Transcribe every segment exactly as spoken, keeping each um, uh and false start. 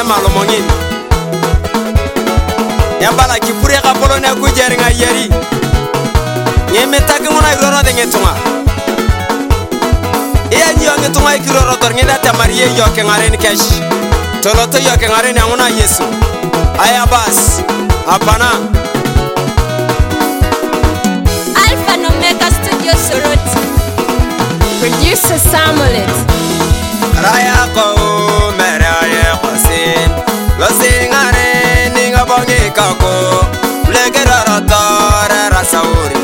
malo mongin yambala kipure ka polone ku jeringa yeri ngeme tagmuna iroro de ngetunga iya nyo ngetunga ikiroro tor ngeda tamariye yo ke ngaren kesh toloto yo ke ngaren nguna Yesu aya bas apana Alpha and Omega Studio Soroti. Producer Samuel. Raya ko meraya kwasin lo singare ninga bongi kako legera tora rasauri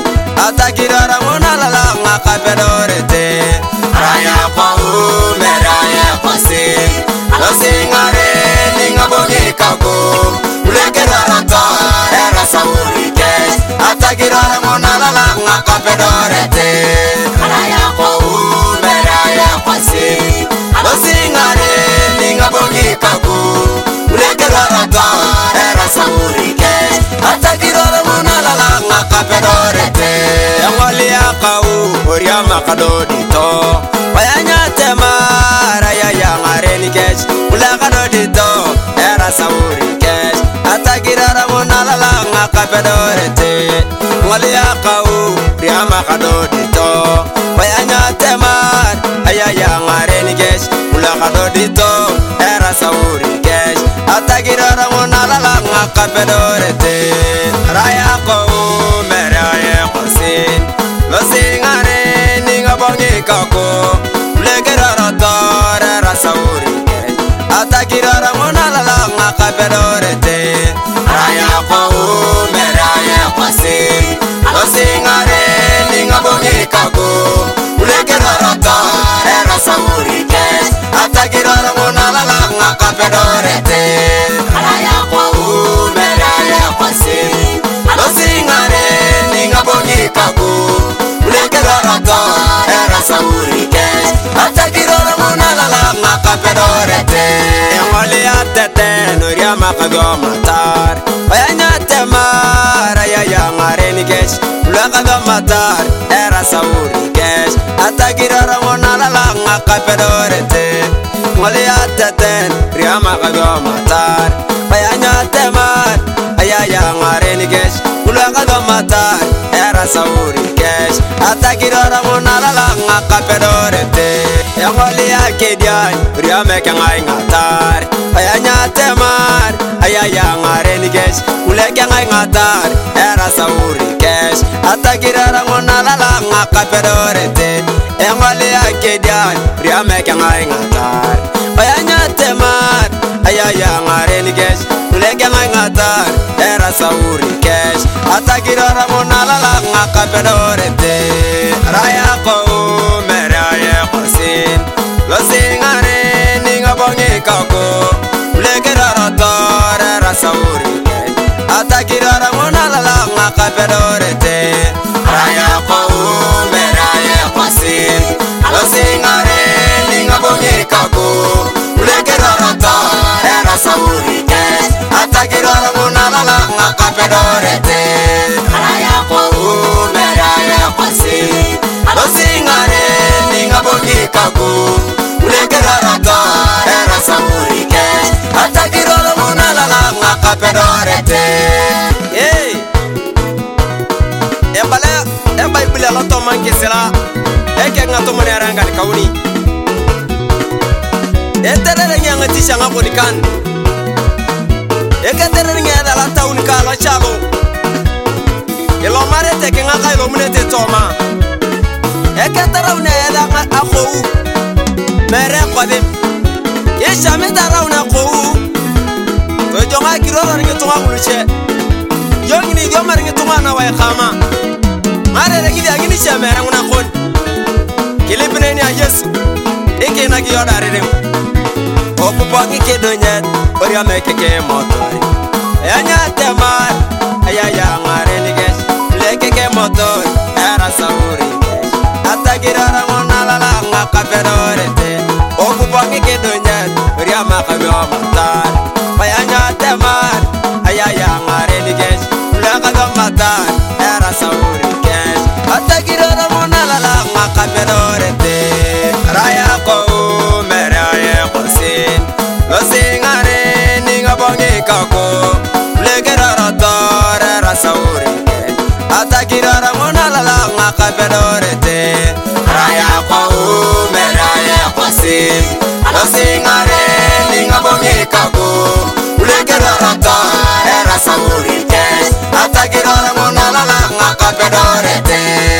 atakira mona la ngaka pedorete raya ko meraya kwasin lo singare ninga bongi kako legera tora rasauri atakira mona la ngaka pedorete raya ko meraya kwasin lo singare ninga bongi kako legera tora rasauri atakira mona la ngaka pedorete yangoli akau oria makadodi to bayanya temara ya yangare ni kesh ulakadodi to era sauri kesh atakira mona la ngaka pedorete ngoli akau oria makadodi to bayanya temara ya yangare ni kesh ulakadodi to era sauri kesh atakira mona la ngaka pedorete raya ko meraya kwasin lo singare ninga bongi kako legera tora rasauri atakira mona la ngaka pedorete raya ko meraya kwasin lo singare ninga bongi kako legera tora rasauri atakira mona la ngaka pedorete raya ko meraya kwasin lo singare ninga bongi kako legera tora rasauri atakira mona la ngaka pedorete ngoli atete noria makabyo matar bayanya temara ya yangare ni kesh ulakabyo matar era sauri kesh atakira mona la ngaka pedorete ngoli atete ria makabyo matar bayanya temara ya yangare ni kesh ulakabyo matar era sauri kesh atakira mona la ngaka pedorete ngoli akedian ria mekangai ngatar bayanya temar aya yangare ni kesh ulekangai ngatar era sauri kesh atakira mona la ngaka pedorete ngoli akedian ria mekangai ngatar bayanya temar aya yangare ni kesh ulekangai ngatar era sauri kesh atakira mona la ngaka pedorete raya ko meraya kwasin lo singare ninga bongi kako legera tora rasauri atakira mona la ngaka pedorete raya ko meraya kwasin lo singare ninga bongi kako legera tora rasauri atakira mona la ngaka pedorete raya ko meraya kwasin lo singare ninga bongi kako legera tora rasauri atakira mona la ngaka pedorete hey embale embai bile la to manke sela eke ngato mona ranga ni kauni etere nyanga tisha ngako dikan eke tere nyanga la tauni kala chalo elo mare te ke ngaka elo munete toma eke tere una ela akho mere kwadim yesha metara una ko to jonga kiroro ni tunga muluche yongi ni goma ni tunga na wa khama mare re gidi agini che mere una kon kilipne ni Yesu eke na gi yoda re o popo ki kedonya oria meke ke motor enya temar aya ya ngare ni ges leke ke motor era sauri atagira mona la ngaka pedorete o popo ki kedonya oria makabyo matar bayanya temar aya ya ngare ni ges leka matar era sauri ges atagira mona la ngaka pedorete raya ko meraya kwasin lo singare ngaka bedorete raya kwa u meraya kwa sim alo singare ninga bomikago ulekera rata era sauri kes atagirora monala ngaka bedorete